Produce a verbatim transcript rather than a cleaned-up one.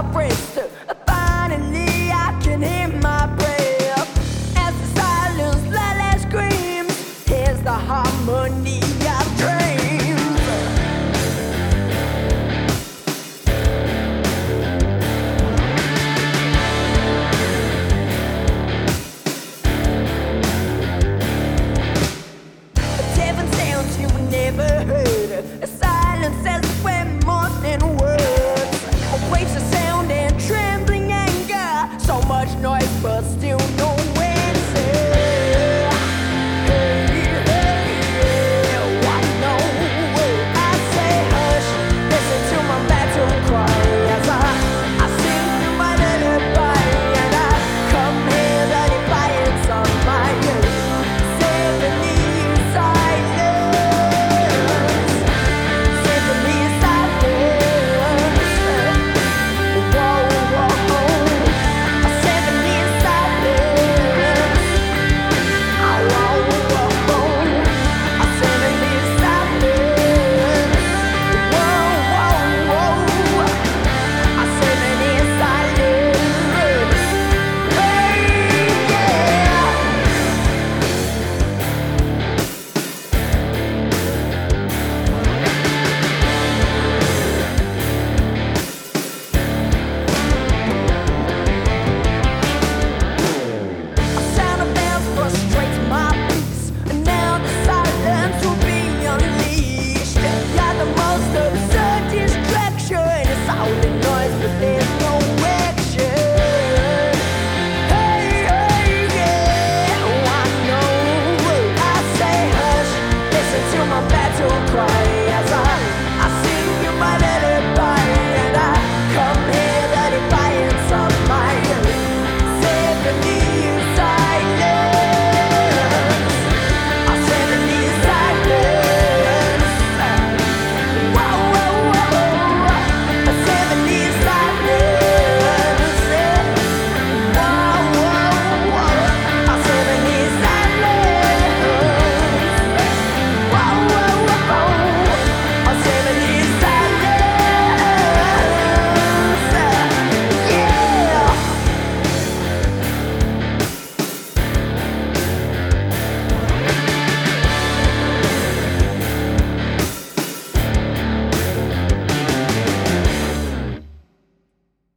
sharp wrist. Finally, I can hear my breath as the silence lightly screams. Here's the harmony of dreams. Seven sounds you never heard. A silence says way more than words. A waves of sound and trembling anger. So much noise, but still no